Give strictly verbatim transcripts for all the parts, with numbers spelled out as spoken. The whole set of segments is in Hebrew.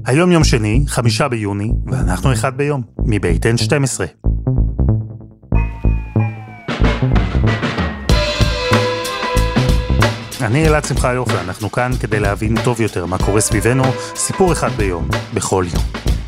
היום יום שני, חמישה ביוני, ואנחנו אחד ביום, מבית אן שתים עשרה. אני אלעד שמחיוף, ואנחנו כאן כדי להבין טוב יותר מה קורה סביבנו, סיפור אחד ביום, בכל יום.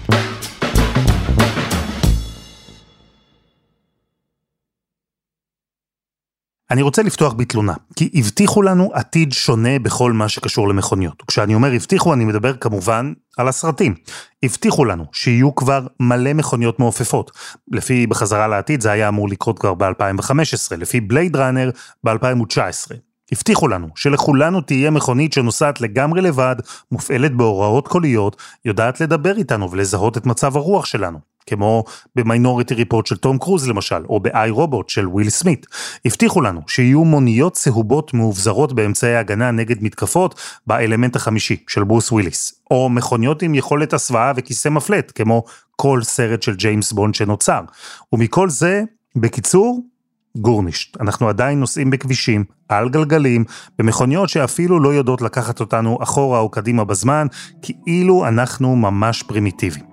אני רוצה לפתוח בתלונה, כי הבטיחו לנו עתיד שונה בכל מה שקשור למכוניות. וכשאני אומר הבטיחו, אני מדבר כמובן על הסרטים. הבטיחו לנו שיהיו כבר מלא מכוניות מעופפות. לפי בחזרה לעתיד זה היה אמור לקרות כבר ב-אלפיים וחמש עשרה, לפי בלייד ראנר ב-אלפיים ותשע עשרה. הבטיחו לנו שלכולנו תהיה מכונית שנוסעת לגמרי לבד, מופעלת בהוראות קוליות, יודעת לדבר איתנו ולזהות את מצב הרוח שלנו. כמו במיינוריטי ריפורט של תום קרוז למשל, או ב-איי רובוט של וויל סמית. הבטיחו לנו שיהיו מוניות צהובות מאובזרות באמצעי הגנה נגד מתקפות באלמנט החמישי של ברוס וויליס, או מכוניות עם יכולת הסוואה וכיסא מפלט, כמו כל סרט של ג'יימס בונד שנוצר. ומכל זה, בקיצור, גורנישט. אנחנו עדיין נוסעים בכבישים, על גלגלים, במכוניות שאפילו לא יודעות לקחת אותנו אחורה או קדימה בזמן, כאילו אנחנו ממש פרימיטיביים.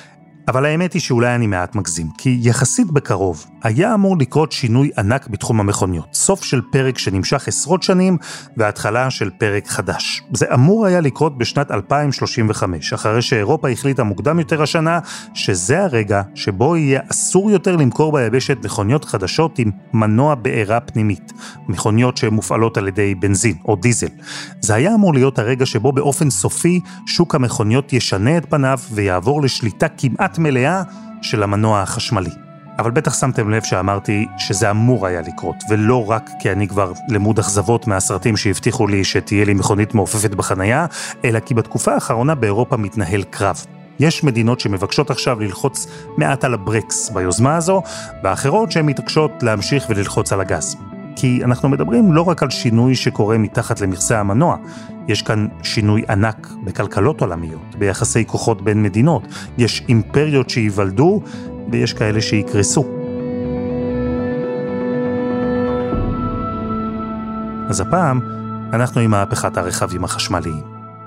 אבל האמת היא שאולי אני מעט מגזים, כי יחסית בקרוב היה אמור לקרות שינוי ענק בתחום המכוניות, סוף של פרק שנמשך עשרות שנים וההתחלה של פרק חדש. זה אמור היה לקרות בשנת אלפיים שלושים וחמש, אחרי שאירופה החליטה מוקדם יותר השנה, שזה הרגע שבו יהיה אסור יותר למכור ביבשת מכוניות חדשות עם מנוע בעירה פנימית, מכוניות שמופעלות על ידי בנזין או דיזל. זה היה אמור להיות הרגע שבו באופן סופי שוק המכוניות ישנה את פניו ויעבור לשליטה כמעט מלאה של המנוע החשמלי. אבל בטח שמתם לב שאמרתי שזה אמור היה לקרות, ולא רק כי אני כבר למוד אכזבות מהסרטים שהבטיחו לי שתהיה לי מכונית מעופפת בחנייה, אלא כי בתקופה האחרונה באירופה מתנהל קרב. יש מדינות שמבקשות עכשיו ללחוץ מעט על הברקס ביוזמה הזו, ואחרות שהן מתעקשות להמשיך וללחוץ על הגז. כי אנחנו מדברים לא רק על שינוי שקורה מתחת למכסה המנוע, יש כאן שינוי ענק בכלכלות עולמיות, ביחסי כוחות בין מדינות, יש אימפריות שיוולדו ויש כאלה שיקרסו. אז הפעם אנחנו עם מהפכת הרכבים החשמליים.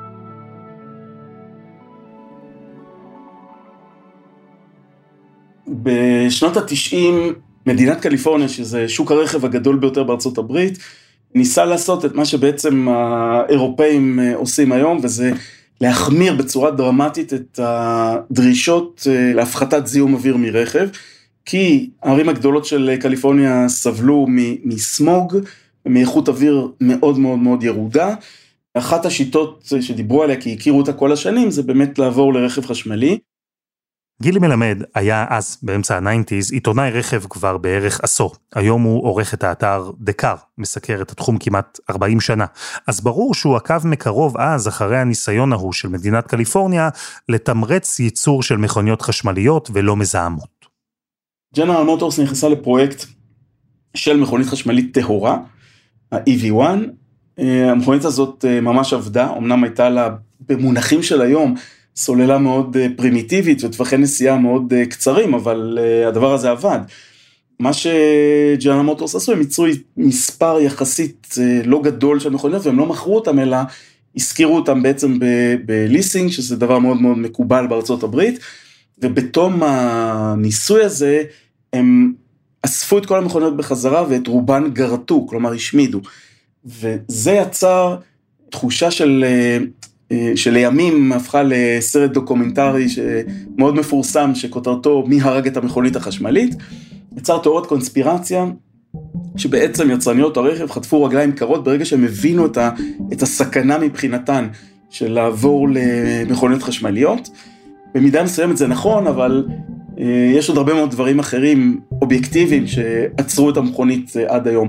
בשנות ה-תשעים מדינת קליפורניה, שזה שוק הרכב הגדול ביותר בארצות הברית, ניסה לעשות את מה שבעצם האירופאים עושים היום, וזה להחמיר בצורה דרמטית את הדרישות להפחתת זיהום אוויר מרכב, כי הערים הגדולות של קליפורניה סבלו מסמוג, מאיכות אוויר מאוד מאוד מאוד ירודה. אחת השיטות שדיברו עליה, כי הכירו אותה כל השנים, זה באמת לעבור לרכב חשמלי. גילי מלמד היה אז, באמצע ה-תשעים, עיתונאי רכב כבר בערך עשור. היום הוא עורך את האתר דקר, מסקר את התחום כמעט ארבעים שנה. אז ברור שהוא עקב מקרוב אז, אחרי הניסיון ההוא של מדינת קליפורניה, לתמרץ ייצור של מכוניות חשמליות ולא מזהמות. ג'נרל מוטורס נכנסה לפרויקט של מכונית חשמלית טהורה, ה-אי וי אחת. המכונית הזאת ממש עבדה, אמנם הייתה לה במונחים של היום, סוללה מאוד פרימיטיבית וטווחי נסיעה מאוד קצרים, אבל הדבר הזה עבד. מה שג'נרל מוטורס עשו, הם ייצרו מספר יחסית לא גדול של מכוניות, והם לא מכרו אותם, אלא הזכירו אותם בעצם בליסינג, שזה דבר מאוד מאוד מקובל בארצות הברית, ובתום הניסוי הזה, הם אספו את כל המכוניות בחזרה, ואת רובן גרטו, כלומר השמידו. וזה יצר תחושה של שלימים הפכה לסרט דוקומנטרי שמאוד מפורסם, שכותרתו מי הרג את המכונית החשמלית. יצר תיאוריית קונספירציה, שבעצם יצרניות הרכב חטפו רגליים קרות ברגע שהם הבינו את, ה, את הסכנה מבחינתן של לעבור למכוניות חשמליות. במידה מסוימת זה נכון, אבל אה, יש עוד הרבה מאוד דברים אחרים אובייקטיביים שעצרו את המכונית עד היום.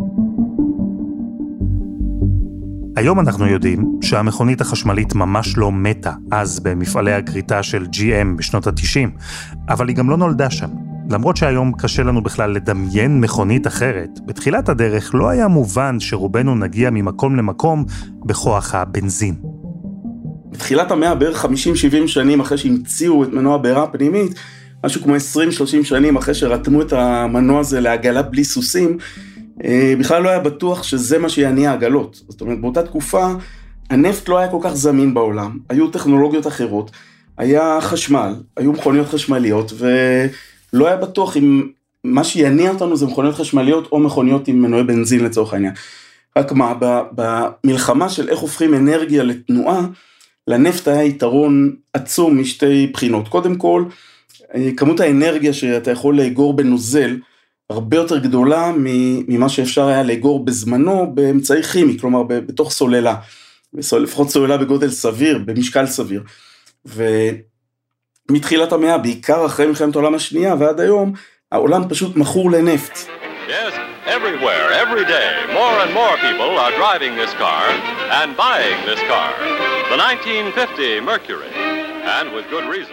היום אנחנו יודעים שהמכונית החשמלית ממש לא מתה אז במפעלי הגריטה של ג'י אם בשנות ה-תשעים, אבל היא גם לא נולדה שם. למרות שהיום קשה לנו בכלל לדמיין מכונית אחרת, בתחילת הדרך לא היה מובן שרובנו נגיע ממקום למקום בכוח הבנזין. בתחילת המאה, בערך חמישים שבעים שנים אחרי שהמציאו את מנוע בעירה הפנימית, משהו כמו עשרים שלושים שנים אחרי שרתמו את המנוע הזה לעגלה בלי סוסים, בכלל לא היה בטוח שזה מה שיניע עגלות. זאת אומרת, באותה תקופה הנפט לא היה כל כך זמין בעולם, היו טכנולוגיות אחרות, היה חשמל, היו מכוניות חשמליות, ולא היה בטוח אם מה שיניע אותנו זה מכוניות חשמליות או מכוניות עם מנועי בנזין לצורך העניין. רק מה, במלחמה של איך הופכים אנרגיה לתנועה, לנפט היה יתרון עצום משתי בחינות. קודם כל, כמות האנרגיה שאתה יכול לאגור בנוזל, הרבה יותר גדולה ממה שאפשר היה לאגור בזמנו באמצעי כימי, כלומר בתוך סוללה, לפחות סוללה בגודל סביר, במשקל סביר. ומתחילת המאה, בעיקר אחרי מלחמת העולם השנייה ועד היום, העולם פשוט מכור לנפט. Yes, everywhere, every day, more and more people are driving this car and buying this car. The nineteen fifty Mercury, and with good reason.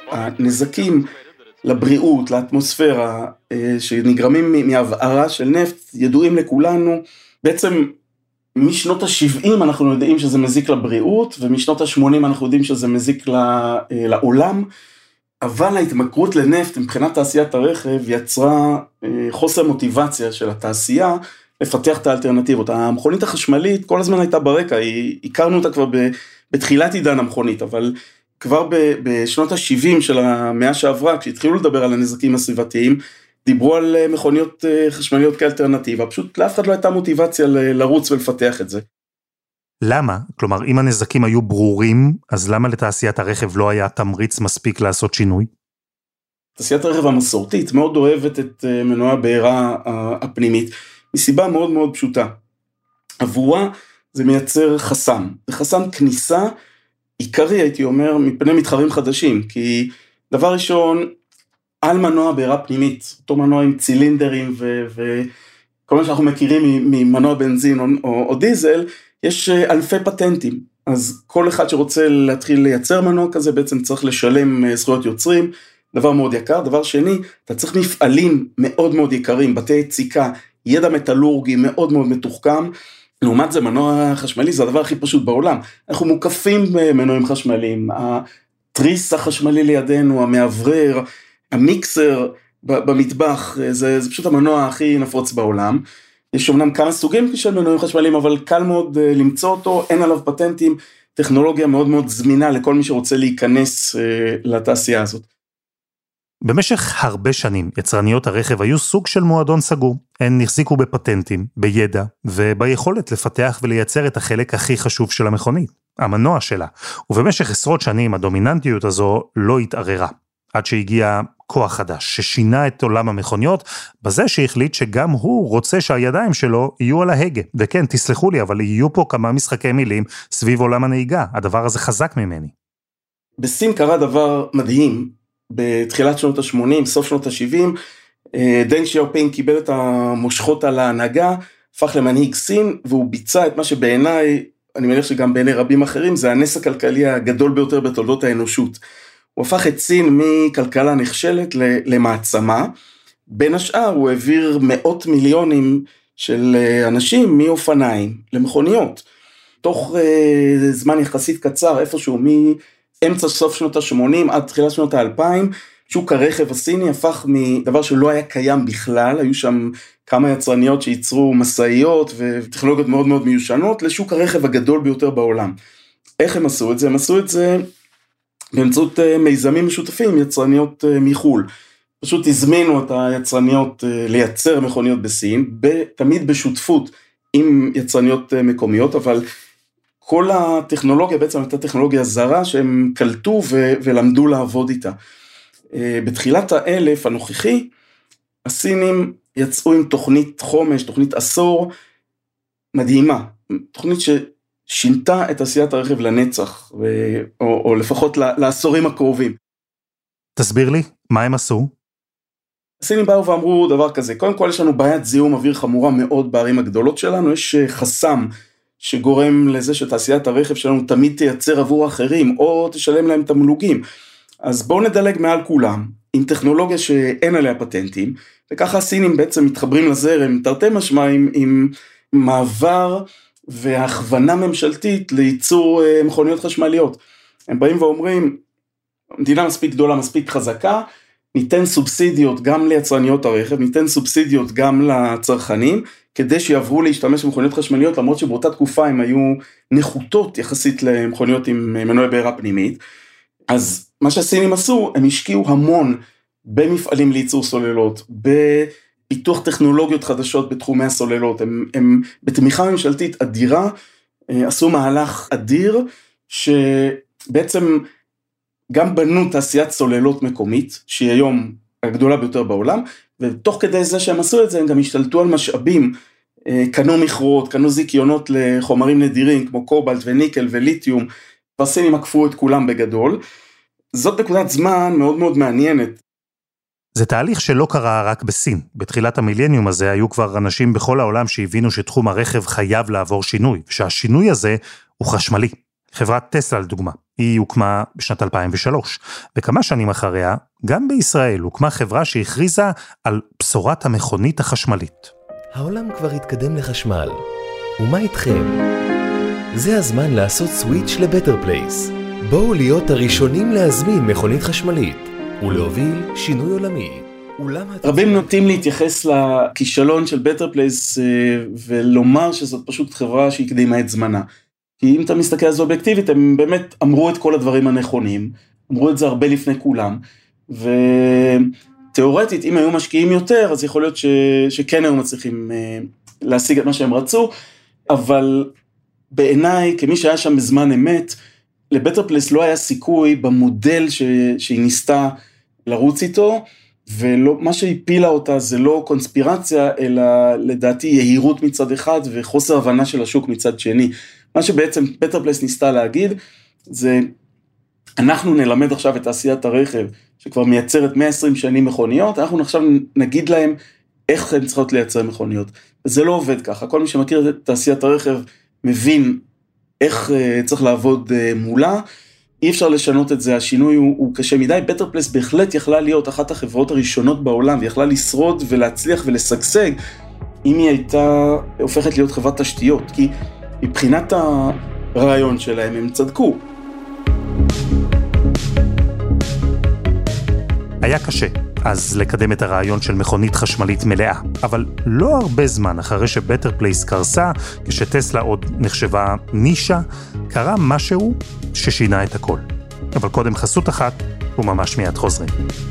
הנזקים לבריאות, לאטמוספירה, שנגרמים מהבערה של נפט, ידועים לכולנו. בעצם משנות ה-שבעים אנחנו יודעים שזה מזיק לבריאות, ומשנות ה-שמונים אנחנו יודעים שזה מזיק לעולם, אבל ההתמכרות לנפט מבחינת תעשיית הרכב יצרה חוסר מוטיבציה של התעשייה לפתח את האלטרנטיבות. המכונית החשמלית כל הזמן הייתה ברקע, הכרנו אותה כבר בתחילת עידן המכונית, אבל כבר בשנות ה-שבעים של המאה שעברה, כשהתחילו לדבר על הנזקים הסביבתיים, דיברו על מכוניות חשמליות כאלטרנטיבה, פשוט לאף אחד לא הייתה מוטיבציה לרוץ ולפתח את זה. למה? כלומר, אם הנזקים היו ברורים, אז למה לתעשיית הרכב לא היה תמריץ מספיק לעשות שינוי? תעשיית הרכב המסורתית מאוד אוהבת את מנועי הבעירה הפנימית, מסיבה מאוד מאוד פשוטה. עבורה זה מייצר חסם, זה חסם כניסה עיקרי, הייתי אומר, מפני מתחרים חדשים, כי דבר ראשון, על מנוע בעירה פנימית, אותו מנוע עם צילינדרים וכל מה שאנחנו מכירים ממנוע בנזין או, או, או דיזל, יש אלפי פטנטים, אז כל אחד שרוצה להתחיל לייצר מנוע כזה, בעצם צריך לשלם זכויות יוצרים, דבר מאוד יקר. דבר שני, אתה צריך מפעלים מאוד מאוד יקרים, בתי יציקה, ידע מטלורגי מאוד מאוד מתוחכם. לעומת זה, מנוע חשמלי זה הדבר הכי פשוט בעולם. אנחנו מוקפים במנועים חשמליים, הטריס החשמלי לידינו, המעברר, המיקסר במטבח, זה, זה פשוט המנוע הכי נפוץ בעולם. יש אומנם כמה סוגים של מנועים חשמליים, אבל קל מאוד למצוא אותו, אין עליו פטנטים, טכנולוגיה מאוד מאוד זמינה לכל מי שרוצה להיכנס לתעשייה הזאת. במשך הרבה שנים, יצרניות הרכב היו סוג של מועדון סגור. הן נחזיקו בפטנטים, בידע וביכולת לפתח ולייצר את החלק הכי חשוב של המכונית, המנוע שלה. ובמשך עשרות שנים הדומיננטיות הזו לא התערערה, עד שהגיע כוח חדש ששינה את עולם המכוניות, בזה שהחליט שגם הוא רוצה שהידיים שלו יהיו על ההגה. וכן, תסלחו לי, אבל יהיו פה כמה משחקי מילים סביב עולם הנהיגה. הדבר הזה חזק ממני. בסין קרה דבר מדהים, בתחילת שנות ה-שמונים, סוף שנות ה-שבעים, דנג שיאופינג קיבל את המושכות על ההנהגה, הפך למנהיג סין, והוא ביצע את מה שבעיניי, אני מניח שגם בעיני רבים אחרים, זה הנס הכלכלי הגדול ביותר בתולדות האנושות. הוא הפך את סין מכלכלה נכשלת למעצמה, בין השאר הוא העביר מאות מיליונים של אנשים מאופניים למכוניות, תוך זמן יחסית קצר, איפשהו מאמצע סוף שנות ה-שמונים עד תחילת שנות ה-אלפיים, שוק הרכב הסיני הפך מדבר שלא היה קיים בכלל, היו שם כמה יצרניות שייצרו מסעיות וטכנולוגיות מאוד מאוד מיושנות, לשוק הרכב הגדול ביותר בעולם. איך הם עשו את זה? הם עשו את זה באמצעות מיזמים משותפים, יצרניות מחול. פשוט הזמינו את היצרניות לייצר מכוניות בסין, תמיד בשותפות עם יצרניות מקומיות, אבל כל הטכנולוגיה בעצם הייתה טכנולוגיה זרה שהם קלטו ו- ולמדו לעבוד איתה. בתחילת האלף הנוכחי, הסינים יצאו עם תוכנית חומש, תוכנית עשור מדהימה, תוכנית ששינתה את עשיית הרכב לנצח, ו- או, או לפחות לעשורים הקרובים. תסביר לי, מה הם עשו? הסינים באו ואמרו דבר כזה, קודם כל יש לנו בעיית זיהום אוויר חמורה מאוד בערים הגדולות שלנו, יש חסם שגורם לזה שתעשיית הרכב שלנו תמיד תייצר עבור אחרים, או תשלם להם תמלוגים. אז בואו נדלג מעל כולם, עם טכנולוגיה שאין עליה פטנטים, וככה הסינים בעצם מתחברים לזרם, תרתי משמע עם, עם מעבר והכוונה ממשלתית לייצור מכוניות חשמליות. הם באים ואומרים, מדינה מספיק גדולה, מספיק חזקה, ניתן סובסידיות גם ליצרניות הרכב, ניתן סובסידיות גם לצרכנים, כדי שיעברו להשתמש במכוניות חשמליות, למרות שבאותה תקופה הן היו נחותות יחסית למכוניות עם מנועי בעירה פנימית. אז מה שהסינים עשו, הם השקיעו המון במפעלים לייצור סוללות, בפיתוח טכנולוגיות חדשות בתחומי הסוללות, הם, הם בתמיכה ממשלתית אדירה, עשו מהלך אדיר, שבעצם גם בנו תעשיית סוללות מקומית, שהיא היום הגדולה ביותר בעולם, ותוך כדי זה שהם עשו את זה, הם גם השתלטו על משאבים, קנו מכרות, קנו זיכיונות לחומרים נדירים, כמו קובלט וניקל וליתיום, והסינים עקפו את כולם בגדול. זאת נקודת זמן מאוד מאוד מעניינת. זה תהליך שלא קרה רק בסין. בתחילת המילניום הזה היו כבר אנשים בכל העולם שהבינו שתחום הרכב חייב לעבור שינוי, ושהשינוי הזה הוא חשמלי. חברת טסלה לדוגמה, היא הוקמה בשנת אלפיים ושלוש, וכמה שנים אחריה, גם בישראל הוקמה חברה שהכריזה על בשורת המכונית החשמלית. העולם כבר התקדם לחשמל, ומה איתכם? זה הזמן לעשות סוויץ' לבטר פלייס. בואו להיות הראשונים להזמין מכונית חשמלית, ולהוביל שינוי עולמי. רבים נוטים להתייחס לכישלון של בטר פלייס, ולומר שזאת פשוט חברה שהקדימה את זמנה. כי אם אתה מסתכל על זה אובייקטיבית, הם באמת אמרו את כל הדברים הנכונים, אמרו את זה הרבה לפני כולם, ותיאורטית, אם היו משקיעים יותר, אז יכול להיות ש... שכן היו מצליחים להשיג את מה שהם רצו, אבל בעיניי, כמי שהיה שם בזמן אמת, לבטר פלייס לא היה סיכוי במודל ש... שהיא ניסתה לרוץ איתו, ומה שהפילה אותה זה לא קונספירציה, אלא לדעתי יהירות מצד אחד, וחוסר הבנה של השוק מצד שני. מה שבעצם בטר פלייס ניסתה להגיד, זה אנחנו נלמד עכשיו את תעשיית הרכב, שכבר מייצרת מאה ועשרים שנים מכוניות, אנחנו עכשיו נגיד להם איך הן צריכות לייצר מכוניות. וזה לא עובד ככה, כל מי שמכיר את תעשיית הרכב מבין איך צריך לעבוד מולה, אי אפשר לשנות את זה, השינוי הוא, הוא קשה מדי. בטר פלייס בהחלט יכלה להיות אחת החברות הראשונות בעולם, ויכלה לשרוד ולהצליח ולשגשג, אם היא הייתה הופכת להיות חברת תשתיות, כי מבחינת הרעיון שלהם הם צדקו. היה קשה אז לקדם את הרעיון של מכונית חשמלית מלאה, אבל לא הרבה זמן אחרי שבטר פלייס קרסה, כשטסלה עוד נחשבה נישה, קרה משהו ששינה את הכל. אבל קודם חסות אחת, וממש מיד חוזרים.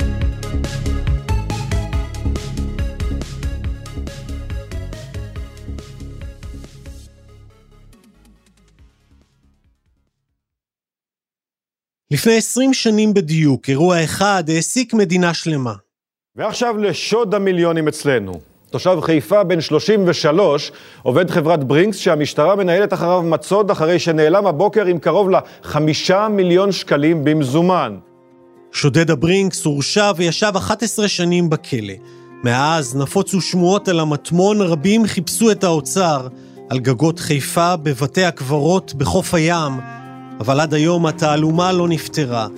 לפני עשרים שנים בדיוק, אירוע אחד העסיק מדינה שלמה. ועכשיו לשוד המיליונים אצלנו. תושב חיפה בן שלושים ושלוש, עובד חברת ברינקס שהמשטרה מנהלת אחריו מצוד אחרי שנעלם הבוקר עם קרוב לחמישה מיליון שקלים במזומן. שודד הברינקס הורשע וישב אחת עשרה שנים בכלא. מאז נפוצו שמועות על המטמון, רבים חיפשו את האוצר על גגות חיפה, בבתי הקברות, בחוף הים, אבל עד היום התעלומה לא נפתרה.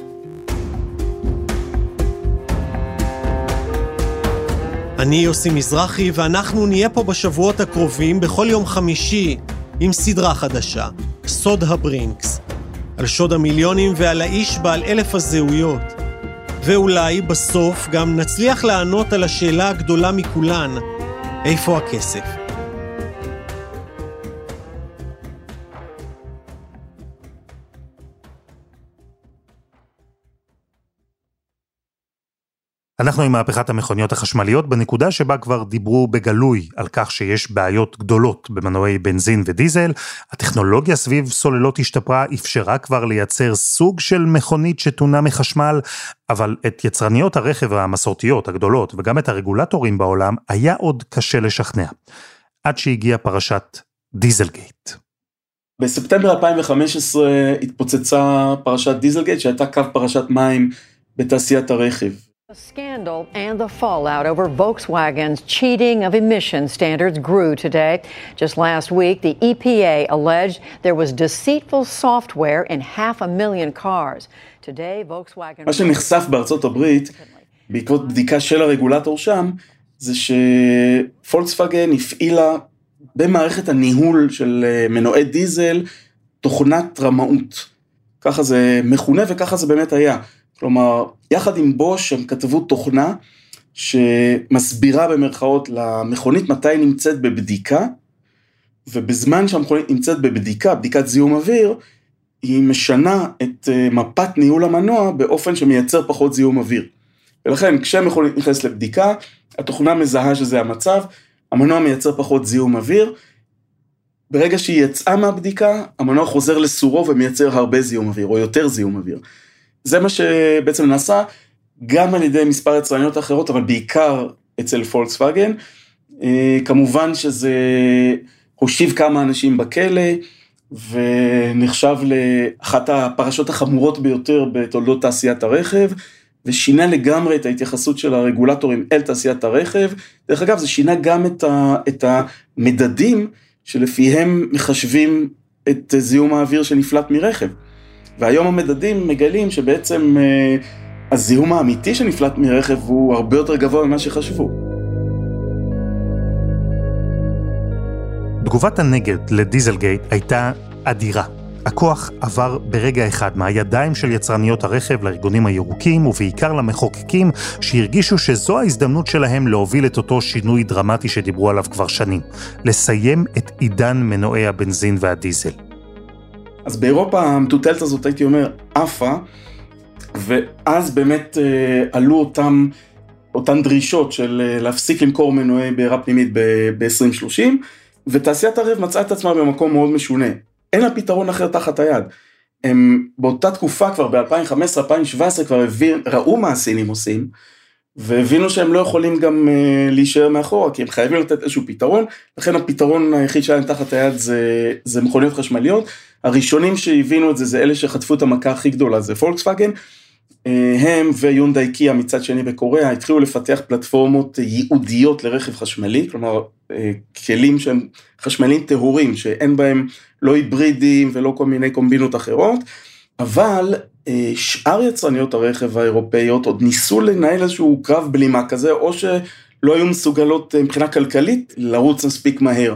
אני יוסי מזרחי, ואנחנו נהיה פה בשבועות הקרובים בכל יום חמישי עם סדרה חדשה, סוד הברינקס, על שוד המיליונים ועל האיש בעל אלף הזהויות. ואולי בסוף גם נצליח לענות על השאלה הגדולה מכולן, איפה הכסף? אנחנו עם מהפכת המכוניות החשמליות בנקודה שבה כבר דיברו בגלוי על כך שיש בעיות גדולות במנועי בנזין ודיזל. הטכנולוגיה סביב סוללות השתפרה, אפשרה כבר לייצר סוג של מכונית שתונה מחשמל, אבל את יצרניות הרכב המסורתיות הגדולות וגם את הרגולטורים בעולם היה עוד קשה לשכנע. עד שהגיעה פרשת דיזלגייט. בספטמבר אלפיים וחמש עשרה התפוצצה פרשת דיזלגייט, שהייתה קו פרשת מים בתעשיית הרכב. The scandal and the fallout over Volkswagen's cheating of emission standards grew today. Just last week, the E P A alleged there was deceitful software in half a million cars. Today, Volkswagen... מה שנחשף בארצות הברית, בעקבות בדיקה של הרגולטור שם, זה שפולקסווגן הפעילה במערכת הניהול של מנועי דיזל תוכנת רמאות. ככה זה מכונה וככה זה באמת היה. כלומר, יחד עם בוש הם כתבו תוכנה שמסבירה במרכאות למכונית מתי נמצאת בבדיקה, ובזמן שהמכונית נמצאת בבדיקה, בדיקת זיהום אוויר, היא משנה את מפת ניהול המנוע באופן שמייצר פחות זיהום אוויר. ולכן כשהמכונית נכנסת לבדיקה, התוכנה מזהה שזה המצב, המנוע מייצר פחות זיהום אוויר, ברגע שהיא יצאה מהבדיקה, המנוע חוזר לסורו ומייצר הרבה זיהום אוויר, או יותר זיהום אוויר. זה מה שבעצם נעשה, גם על ידי מספר יצרניות אחרות, אבל בעיקר אצל פולקסווגן. כמובן שזה הושיב כמה אנשים בכלא, ונחשב לאחת הפרשות החמורות ביותר בתולדות תעשיית הרכב, ושינה לגמרי את ההתייחסות של הרגולטורים אל תעשיית הרכב. דרך אגב, זה שינה גם את, ה, את המדדים שלפיהם מחשבים את זיהום האוויר שנפלט מרכב. והיום המדדים מגלים שבעצם הזיהום האמיתי שנפלט מרכב הוא הרבה יותר גבוה ממה שחשבו. תגובת הנגד לדיזלגייט הייתה אדירה. הכוח עבר ברגע אחד מהידיים של יצרניות הרכב לארגונים הירוקים ובעיקר למחוקקים שהרגישו שזו ההזדמנות שלהם להוביל את אותו שינוי דרמטי שדיברו עליו כבר שנים, לסיים את עידן מנועי הבנזין והדיזל. אז באירופה המטוטלת הזאת הייתי אומר אפה, ואז באמת אה, עלו אותם, אותן דרישות של אה, להפסיק למכור מנועי בעירה פנימית ב-עשרים שלושים, ותעשיית הרכב מצאה את עצמה במקום מאוד משונה. אין לה פתרון אחר תחת היד. הם באותה תקופה כבר ב-אלפיים וחמש עשרה אלפיים שבע עשרה כבר הבין, ראו מה הסינים עושים, והבינו שהם לא יכולים גם uh, להישאר מאחורה, כי הם חייבים לתת איזשהו פתרון, לכן הפתרון היחיד שלהם תחת היד זה, זה מכוניות חשמליות. הראשונים שהבינו את זה, זה אלה שחטפו את המכה הכי גדולה, זה פולקסווגן, uh, הם ויונדאי קיה מצד שני בקוריאה, התחילו לפתח פלטפורמות ייעודיות לרכב חשמלי, כלומר, uh, כלים שהם חשמליים טהורים, שאין בהם לא היברידים ולא כל מיני קומבינות אחרות, אבל שאר יצרניות הרכב האירופאיות עוד ניסו לנהל איזשהו קרב בלימה כזה, או שלא היו מסוגלות מבחינה כלכלית לרוץ מספיק מהר.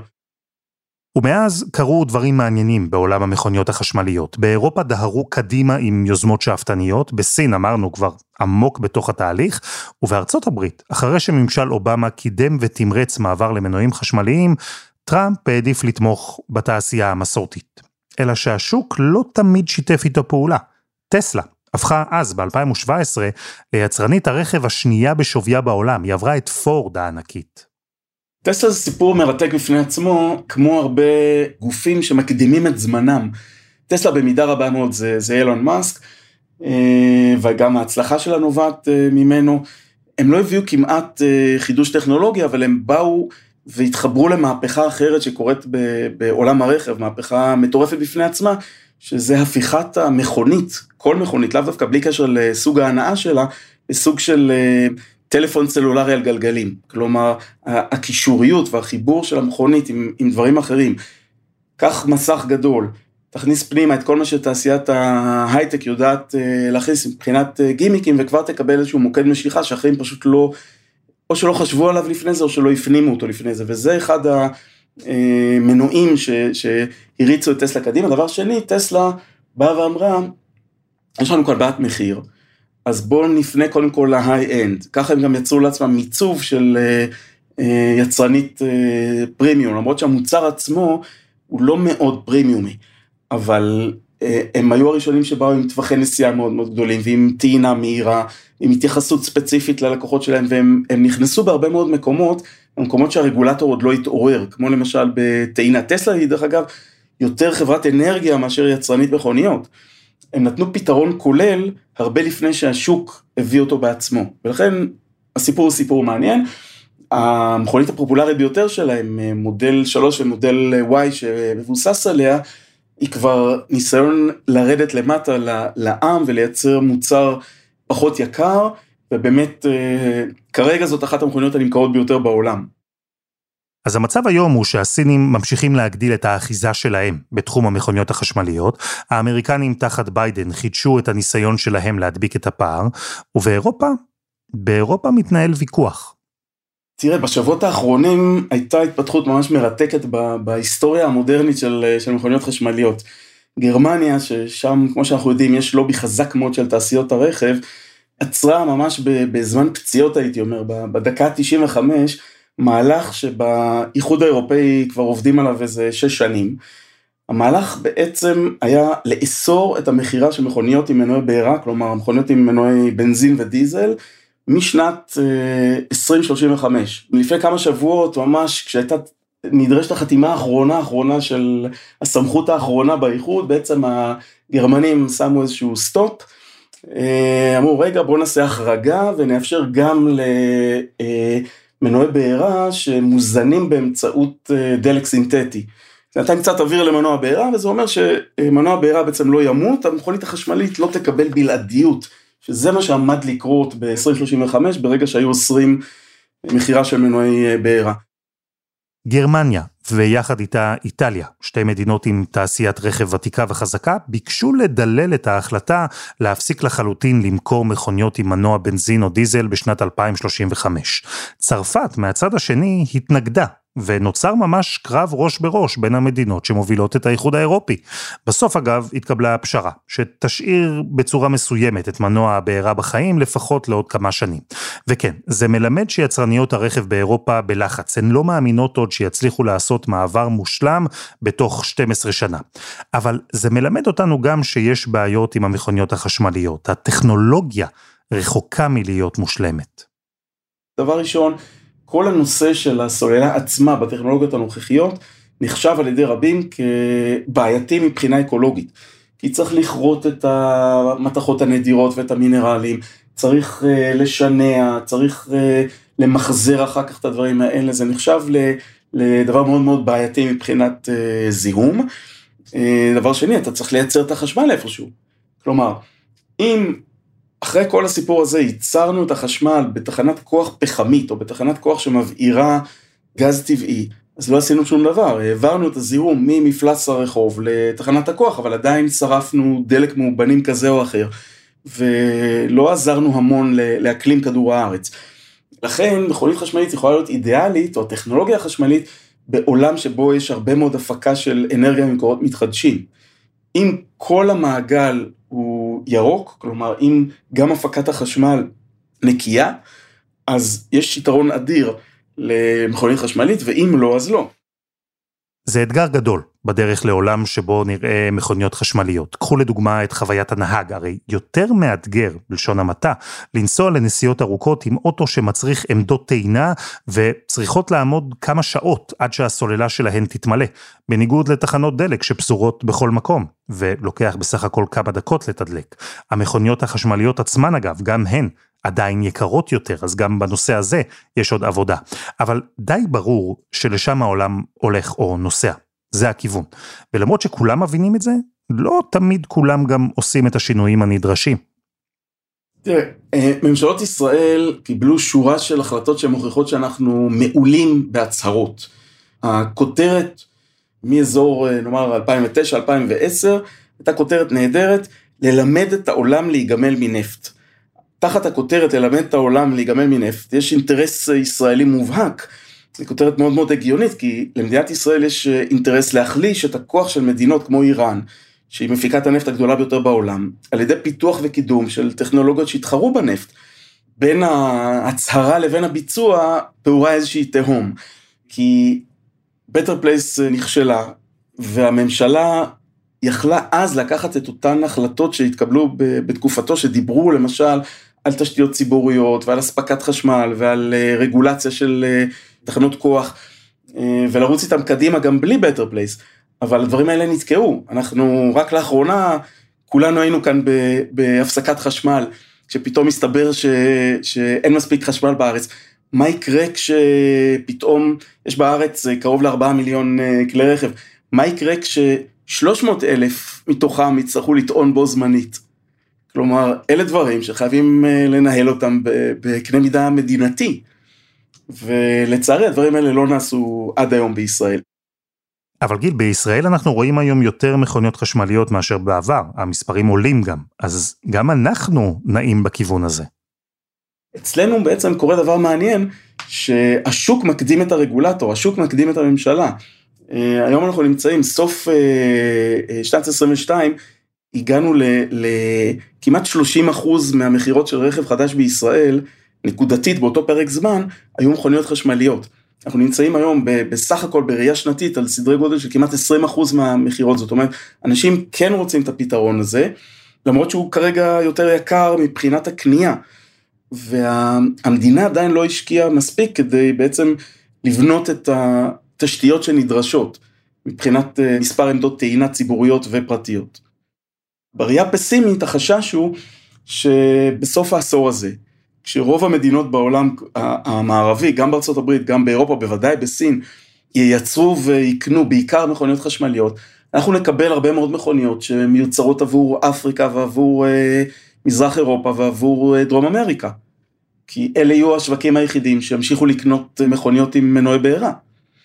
ומאז קרו דברים מעניינים בעולם המכוניות החשמליות. באירופה דהרו קדימה עם יוזמות שאפתניות, בסין אמרנו כבר עמוק בתוך התהליך, ובארצות הברית, אחרי שממשל אובמה קידם ותמרץ מעבר למנועים חשמליים, טראמפ העדיף לתמוך בתעשייה המסורתית. אלא שהשוק לא תמיד שיתף איתו פעולה. טסלה הפכה אז ב-אלפיים שבע עשרה ליצרנית הרכב השנייה בשוויה בעולם, היא עברה את פורד הענקית. טסלה זה סיפור מרתק בפני עצמו, כמו הרבה גופים שמקדימים את זמנם. טסלה במידה רבה מאוד זה, זה אילון מאסק, וגם ההצלחה שלה נובעת ממנו. הם לא הביאו כמעט חידוש טכנולוגיה, אבל הם באו והתחברו למהפכה אחרת שקורית בעולם הרכב, מהפכה מטורפת בפני עצמה, שזה הפיכת המכונית, כל מכונית, לאו דווקא בלי קשר לסוג ההנאה שלה, לסוג של טלפון סלולרי על גלגלים. כלומר, הקישוריות והחיבור של המכונית עם, עם דברים אחרים. כך מסך גדול, תכניס פנימה את כל מה שתעשיית ההייטק יודעת להכניס מבחינת גימיקים, וכבר תקבל איזשהו מוקד משיכה שאחרים פשוט לא, או שלא חשבו עליו לפני זה, או שלא הפנימו אותו לפני זה. וזה אחד המנועים ש, שהריצו את טסלה קדימה. דבר שני, טסלה באה ואמרה, יש לנו כאן בעיית מחיר, אז בואו נפנה קודם כל להיי-אנד. ככה הם גם יצרו לעצמם מיצוב של יצרנית פרימיום, למרות שהמוצר עצמו הוא לא מאוד פרימיומי, אבל הם היו הראשונים שבאו עם טווחי נסיעה מאוד מאוד גדולים, ועם טעינה מהירה, עם התייחסות ספציפית ללקוחות שלהם, והם נכנסו בהרבה מאוד מקומות, במקומות שהרגולטור עוד לא התעורר, כמו למשל בטעינה. טסלה היא דרך אגב יותר חברת אנרגיה מאשר יצרנית מכוניות. הם נתנו פתרון כולל הרבה לפני שהשוק הביא אותו בעצמו, ולכן הסיפור הוא סיפור מעניין. המכונית הפופולרית ביותר שלהם, מודל שלוש ומודל Y שמבוסס עליה, היא כבר ניסיון לרדת למטה לעם ולייצר מוצר פחות יקר, ובאמת כרגע זאת אחת המכוניות הנמכרות ביותר בעולם. אז המצב היום הוא שהסינים ממשיכים להגדיל את האחיזה שלהם בתחום המכוניות החשמליות, האמריקנים תחת ביידן חידשו את הניסיון שלהם להדביק את הפער, ובאירופה, באירופה מתנהל ויכוח. תראה, בשבועות האחרונים הייתה התפתחות ממש מרתקת בהיסטוריה המודרנית של, של מכוניות חשמליות. גרמניה, ששם, כמו שאנחנו יודעים, יש לובי חזק מאוד של תעשיות הרכב, עצרה ממש בזמן פציעות, הייתי אומר, בדקה תשעים וחמש, מהלך שבאיחוד האירופאי כבר עובדים עליו איזה שש שנים. המהלך בעצם היה לאסור את המחירה של מכוניות עם מנועי בעירה, כלומר מכוניות עם מנועי בנזין ודיזל, משנת עשרים שלושים וחמש. לפני כמה שבועות ממש כשהייתה נדרשת החתימה האחרונה, האחרונה של הסמכות האחרונה באיחוד, בעצם הגרמנים שמו איזשהו סטופ, אמרו רגע בוא נעשה החרגה ונאפשר גם למנועי בעירה שמוזנים באמצעות דלק סינתטי. זה נתן קצת אוויר למנוע בעירה, וזה אומר שמנוע בעירה בעצם לא ימות, המכונית החשמלית לא תקבל בלעדיות, שזה מה שעמד לקרות ב-עשרים שלושים וחמש, ברגע שהיו עשרים מחירה של מנועי בעירה. גרמניה ויחד איתה איטליה, שתי מדינות עם תעשיית רכב ותיקה וחזקה, ביקשו לדלל את ההחלטה להפסיק לחלוטין למכור מכוניות עם מנוע בנזין או דיזל בשנת אלפיים שלושים וחמש. צרפת מהצד השני התנגדה, ונוצר ממש קרב ראש בראש בין המדינות שמובילות את האיחוד האירופי. בסוף אגב התקבלה הפשרה, שתשאיר בצורה מסוימת את מנוע הבעירה בחיים לפחות לעוד כמה שנים. וכן, זה מלמד שיצרניות הרכב באירופה בלחץ, הן לא מאמינות עוד שיצליחו לעשות מעבר מושלם בתוך שתים עשרה שנה. אבל זה מלמד אותנו גם שיש בעיות עם המכוניות החשמליות. הטכנולוגיה רחוקה מלהיות מושלמת. דבר ראשון, כל הנושא של הסוללה עצמה בטכנולוגיות הנוכחיות נחשב על ידי רבים כבעייתי מבחינה אקולוגית. כי צריך לכרות את המתכות הנדירות ואת המינרלים, צריך לשנע, צריך למחזר אחר כך את הדברים האלה, זה נחשב לדבר מאוד מאוד בעייתי מבחינת זיהום. דבר שני, אתה צריך לייצר את החשמל איפשהו. כלומר, אם אחרי כל הסיפור הזה ייצרנו את החשמל בתחנת כוח פחמית, או בתחנת כוח שמבעירה גז טבעי, אז לא עשינו שום דבר, העברנו את הזיהום ממפלס הרחוב לתחנת הכוח, אבל עדיין שרפנו דלק מאובנים כזה או אחר, ולא עזרנו המון לאקלים כדור הארץ. לכן, מכונית חשמלית יכולה להיות אידיאלית, או הטכנולוגיה החשמלית, בעולם שבו יש הרבה מאוד הפקה של אנרגיה ממקורות מתחדשים. אם כל המעגל הוא ירוק, כלומר, אם גם הפקת החשמל נקייה, אז יש יתרון אדיר למכונית חשמלית, ואם לא, אז לא. זה אתגר גדול בדרך לעולם שבו נראה מכוניות חשמליות. קחו לדוגמה את חוויית הנהג, הרי יותר מאתגר, בלשון המעטה, לנסוע לנסיעות ארוכות עם אוטו שמצריך עמדות טעינה, וצריכות לעמוד כמה שעות עד שהסוללה שלהן תתמלא, בניגוד לתחנות דלק שפזורות בכל מקום, ולוקח בסך הכל כמה דקות לתדלק. המכוניות החשמליות עצמן אגב, גם הן, עדיין יקרות יותר, אז גם בנושא הזה יש עוד עבודה. אבל די ברור שלשם העולם הולך או נוסע. זה הכיוון. ולמרות שכולם מבינים את זה, לא תמיד כולם גם עושים את השינויים הנדרשים. תראה, ממשלות ישראל קיבלו שורה של החלטות שמוכיחות שאנחנו מעולים בהצהרות. הכותרת מאזור, נאמר, אלפיים ותשע אלפיים ועשר, הייתה כותרת נהדרת, ללמד את העולם להיגמל מנפט. תחת הכותרת ללמד את העולם להיגמל מנפט, יש אינטרס ישראלי מובהק, זו כותרת מאוד מאוד הגיונית, כי למדינת ישראל יש אינטרס להחליש את הכוח של מדינות כמו איראן, שהיא מפיקת הנפט הגדולה ביותר בעולם, על ידי פיתוח וקידום של טכנולוגיות שהתחרו בנפט. בין ההצהרה לבין הביצוע פעורה איזושהי תהום, כי Better Place נכשלה, והממשלה יכלה אז לקחת את אותן החלטות שהתקבלו בתקופתו, שדיברו למשל על תשתיות ציבוריות, ועל הספקת חשמל, ועל רגולציה של תחנות כוח, ולרוץ איתם קדימה גם בלי Better Place, אבל הדברים האלה נתקעו. אנחנו רק לאחרונה, כולנו היינו כאן בהפסקת חשמל, שפתאום מסתבר ש, שאין מספיק חשמל בארץ. מה יקרה כשפתאום יש בארץ קרוב לארבעה מיליון כלי רכב? מה יקרה כש-שלוש מאות אלף מתוכם יצטרכו לטעון בו זמנית? כלומר, אלה דברים שחייבים לנהל אותם בקנה מידה מדינתי, ולצערי הדברים האלה לא נעשו עד היום בישראל. אבל גיל, בישראל אנחנו רואים היום יותר מכוניות חשמליות מאשר בעבר, המספרים עולים גם, אז גם אנחנו נעים בכיוון הזה. אצלנו בעצם קורה דבר מעניין, שהשוק מקדים את הרגולטור, השוק מקדים את הממשלה. היום אנחנו נמצאים, סוף שנת עשרים ושתיים, הגענו לכמעט שלושים אחוז מהמחירות של רכב חדש בישראל, נקודתית באותו פרק זמן, היו מכוניות חשמליות. אנחנו נמצאים היום בסך הכל בראייה שנתית על סדרי גודל של כמעט עשרים אחוז מהמחירות, זאת אומרת, אנשים כן רוצים את הפתרון הזה, למרות שהוא כרגע יותר יקר מבחינת הקנייה, והמדינה עדיין לא השקיעה מספיק כדי בעצם לבנות את התשתיות שנדרשות, מבחינת מספר עמדות טעינה ציבוריות ופרטיות. בראייה פסימית החשש הוא שבסוף העשור הזה, כשרוב המדינות בעולם המערבי, גם בארצות הברית, גם באירופה, בוודאי בסין, ייצרו ויקנו בעיקר מכוניות חשמליות, אנחנו נקבל הרבה מאוד מכוניות שמיוצרות עבור אפריקה ועבור אה, מזרח אירופה ועבור אה, דרום אמריקה. כי אלה יהיו השווקים היחידים שימשיכו לקנות מכוניות עם מנועי בעירה.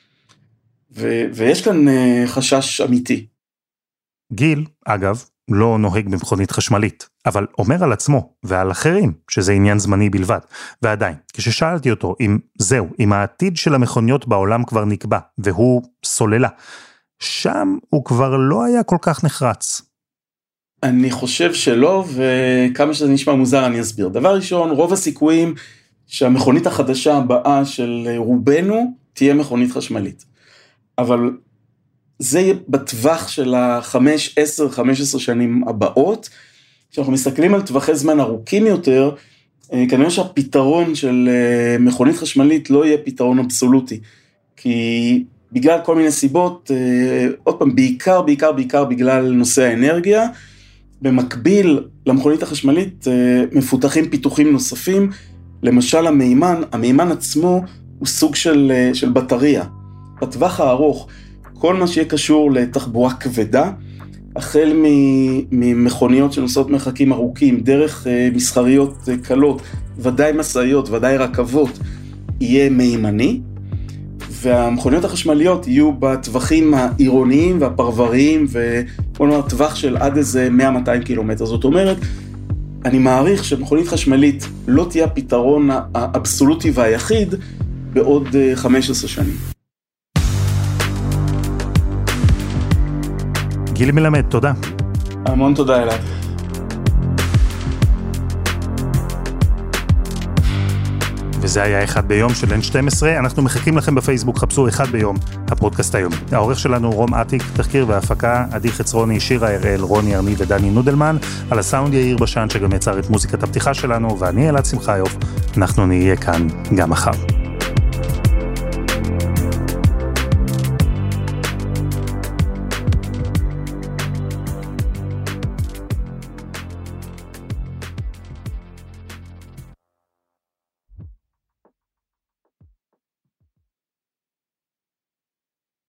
ו- ויש כאן אה, חשש אמיתי. גיל, אגב, לא נוהג במכונית חשמלית, אבל אומר על עצמו ועל אחרים שזה עניין זמני בלבד. ועדיין, כששאלתי אותו אם זהו, אם העתיד של המכוניות בעולם כבר נקבע, והוא סוללה, שם הוא כבר לא היה כל כך נחרץ. אני חושב שלא, וכמה שזה נשמע מוזר אני אסביר. דבר ראשון, רוב הסיכויים שהמכונית החדשה הבאה של רובנו תהיה מכונית חשמלית. אבל זה יהיה בטווח של החמש, עשר, חמש עשרה שנים הבאות. כשאנחנו מסתכלים על טווחי זמן ארוכים יותר, כנראה שהפתרון של מכונית חשמלית לא יהיה פתרון אבסולוטי. כי בגלל כל מיני סיבות, עוד פעם, בעיקר, בעיקר, בעיקר בגלל נושא האנרגיה, במקביל למכונית החשמלית מפותחים פיתוחים נוספים, למשל המימן, המימן עצמו הוא סוג של, של בטריה. בטווח הארוך, כל מה שיהיה קשור לתחבורה כבדה, החל ממכוניות שנוסעות מרחקים ארוכים, דרך מסחריות קלות, ודאי מסעיות, ודאי רכבות, יהיה מימני, והמכוניות החשמליות יהיו בטווחים העירוניים והפרבריים, ובוא נאמר טווח של עד איזה מאה מאתיים קילומטר. זאת אומרת, אני מעריך שמכונית חשמלית לא תהיה הפתרון האבסולוטי והיחיד בעוד חמש עשרה שנים. גילי מלמד, תודה. המון תודה אלעד. וזה היה אחד ביום של אן שתים עשרה, אנחנו מחכים לכם בפייסבוק, חפשו אחד ביום, הפודקאסט היום. העורך שלנו רום עתיק, תחקיר והפקה, עדי חצרוני, שירה הראל, רוני ארני ודני נודלמן, על הסאונד יאיר בשן שגם יצר את מוזיקת הפתיחה שלנו, ואני אלעד שמחיוף, אנחנו נהיה כאן גם מחר.